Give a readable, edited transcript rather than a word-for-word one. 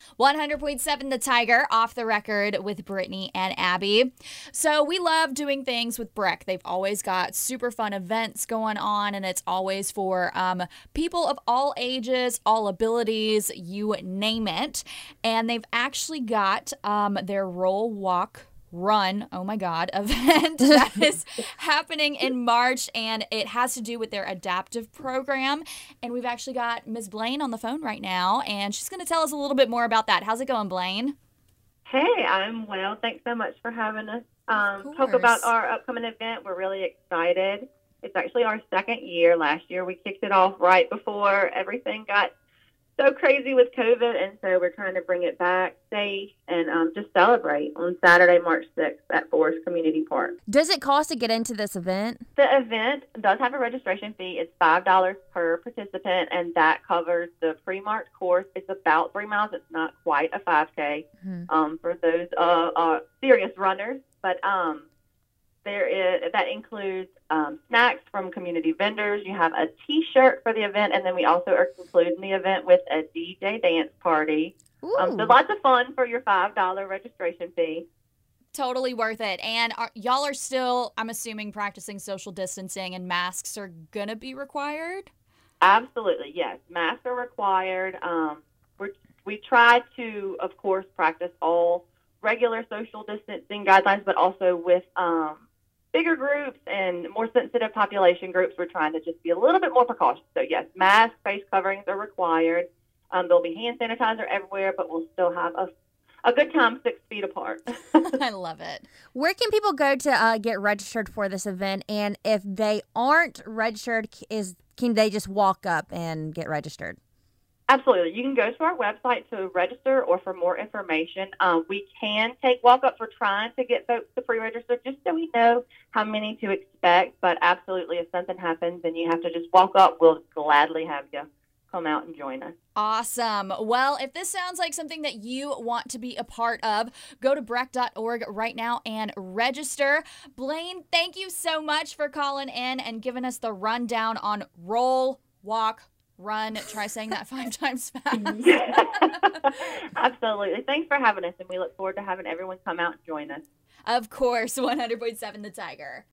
100.7 The Tiger, off the record with Brittany and Abby. So we love doing things with Breck. They've always got super fun events going on, and it's always for people of all ages, all abilities, you name it. And they've actually got their Roll Walk Run, oh my God, event that is happening in March, and it has to do with their adaptive program. And we've actually got Ms. Blaine on the phone right now, and she's going to tell us a little bit more about that. How's it going, Blaine? Hey, I'm well. Thanks so much for having us Of talk about course. our upcoming event. We're really excited. It's actually our second year. Last year we kicked it off right before everything got so crazy with COVID, and so we're trying to bring it back safe and just celebrate on Saturday, March 6th at Forest Community Park. Does it cost to get into this event? The event does have a registration fee. It's $5 per participant, and that covers the pre-march course. It's about 3 miles. It's not quite a 5K for those serious runners, but that includes snacks from community vendors. You have a T-shirt for the event, and then we also are concluding the event with a DJ dance party. So lots of fun for your $5 registration fee. Totally worth it. And y'all are still, I'm assuming, practicing social distancing, and masks are going to be required? Absolutely, yes. Masks are required. We try to, of course, practice all regular social distancing guidelines, but also with bigger groups and more sensitive population groups, we're trying to just be a little bit more precautious. So, yes, masks, face coverings are required. There'll be hand sanitizer everywhere, but we'll still have a good time 6 feet apart. I love it. Where can people go to get registered for this event? And if they aren't registered, can they just walk up and get registered? Absolutely. You can go to our website to register or for more information. We can take walk-ups. We're trying to get folks to pre-register just so we know how many to expect. But absolutely, if something happens and you have to just walk up, we'll gladly have you come out and join us. Awesome. Well, if this sounds like something that you want to be a part of, go to breck.org right now and register. Blaine, thank you so much for calling in and giving us the rundown on Roll, Walk, Run. Try saying that 5 times fast. Absolutely. Thanks for having us, and we look forward to having everyone come out and join us. Of course, 100.7 The Tiger.